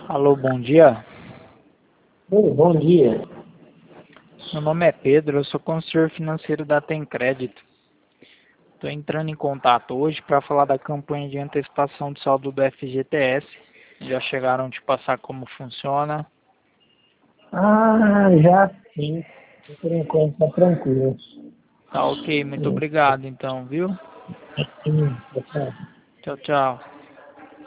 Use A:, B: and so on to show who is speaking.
A: Alô, bom dia.
B: Oi, bom dia.
A: Meu nome é Pedro, eu sou consultor financeiro da Tem Crédito. Estou entrando em contato hoje para falar da campanha de antecipação de saldo do FGTS. Já chegaram a te passar como funciona?
B: Ah, já sim. Por enquanto tá tranquilo.
A: Tá ok, muito obrigado então, viu?
B: Sim, tá.
A: Tchau, tchau.